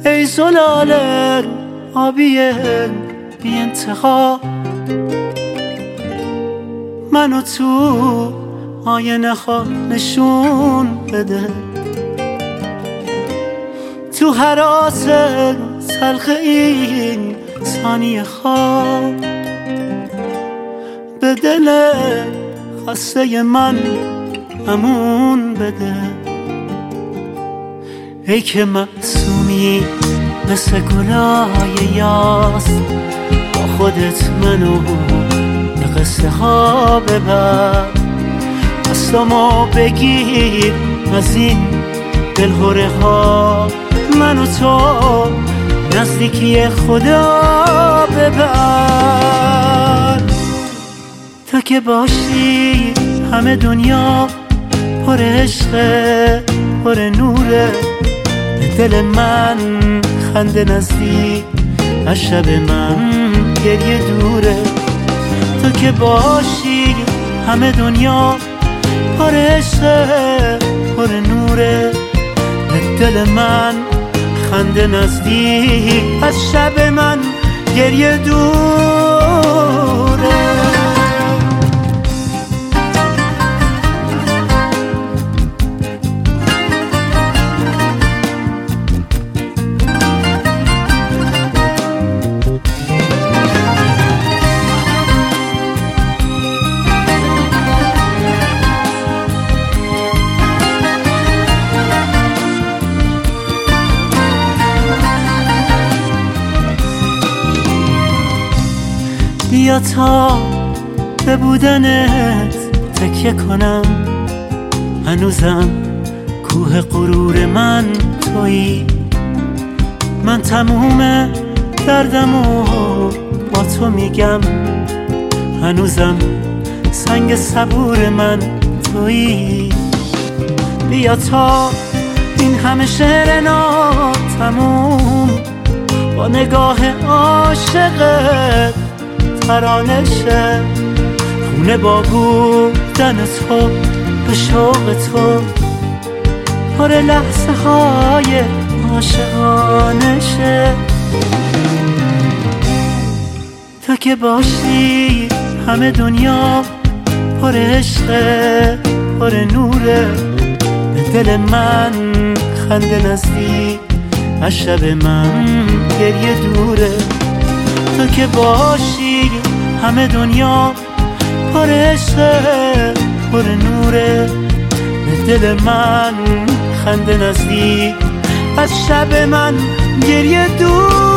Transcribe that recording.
ای زلال آبی بی انتها، منو تو آینه ها نشون بده. تو هراس تلخ این ثانیه ها به دل خسته من امون بده. ای که معصومی مثل گلای یاس، با خودت منو به قصه ها ببر. دستامو بگیر از این دلهوره ها، منو تو نزدیکی خدا ببر. تو که باشی همه دنیا پر عشقه پر نوره، به دل من خنده نزدیک از شب من گریه دوره. تو که باشی همه دنیا پر عشقه پر نوره، به دل من خنده نزدیک از شب من گریه دوره. بیا تا به بودنت تکیه کنم، هنوزم کوه غرور من تویی. من تموم دردمو با تو میگم، هنوزم سنگ صبور من تویی. بیا تا این همه شعر ناتموم با نگاه عاشقت ترانه شه. خونه با بودن تو به شوق تو پر لحظه های عاشقانه شه. تو که باشی همه دنیا پر عشقه پر نوره، به دل من خنده نزدیک از شب من گریه دوره. تو که باشی همه دنیا پر عشقه پر نوره، به دل من خنده نزدیک از شب من گریه دور.